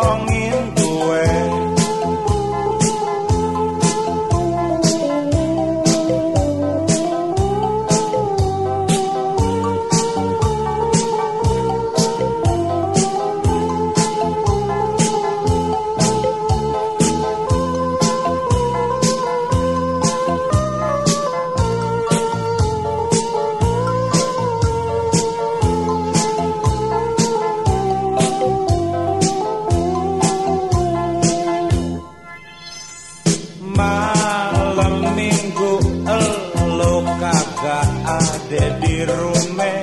ngomongin gue. Malam minggu elo kagak ada di rumah,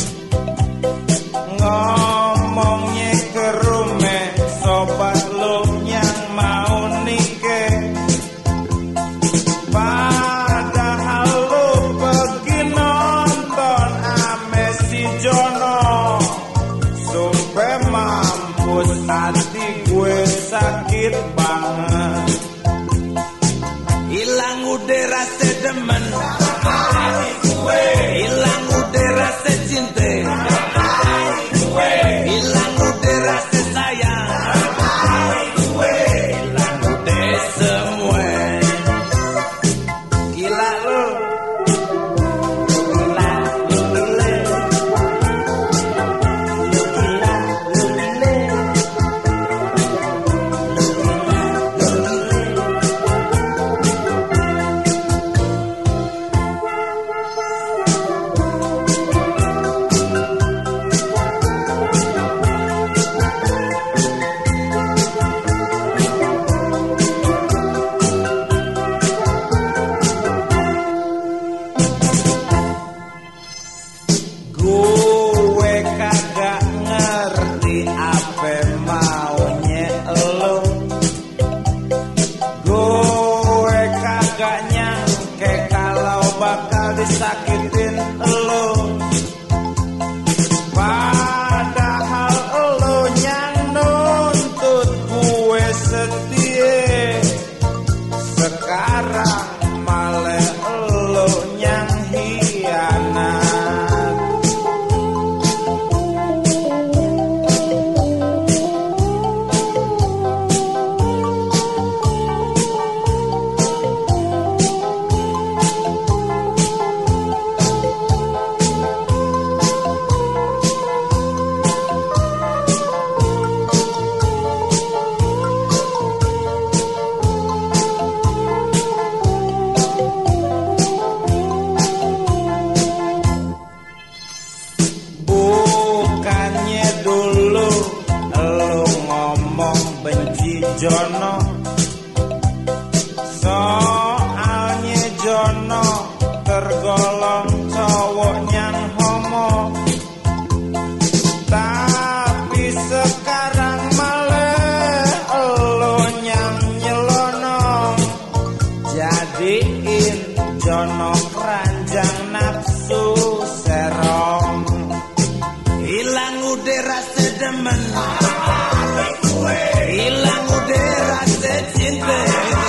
ngomongnya ke rumah sobat lo yang mau nikah. Padahal lo pergi nonton ame si Jono. Sumpah mampus, hati gue sakit banget. Hilang udah rasa demen, hilang udah rasa cinta, hilang udah rasa sayang, hilang udah semua. Gila lu, gila lu gile, gila lu gile. Gue kagak ngerti apa maunya elo. Gue kagak nyangke kalau bakal disakitin elo. Padahal elo yang nuntut gue setia. Sekarang malah elo yang hianat. Bukannya dulu lu ngomong benci Jono, soalnya Jono tergolong cowok yang homo. Tapi sekarang malah lu yang nyelonong, jadiin Jono keranjang nafsu serong. Hilang udah rasa demen, hilang udah rasa cinta.